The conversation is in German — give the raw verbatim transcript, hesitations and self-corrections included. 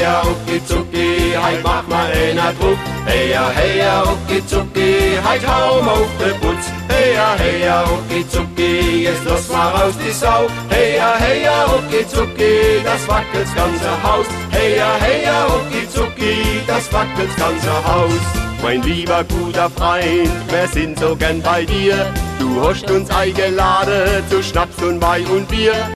heia, rucki zucki, heit mach mal einer Druck. Heia, heia, rucki zucki, heit hau auf de Putz. Heia, heia, rucki zucki, jetzt los mal raus die Sau. Heia, heia, rucki zucki, das wackelt's ganze Haus. Heia, heia, rucki zucki, das wackelt's ganze Haus. Mein lieber guter Freund, wir sind so gern bei dir. Du hast uns eingeladen zu Schnaps und Wein und Bier.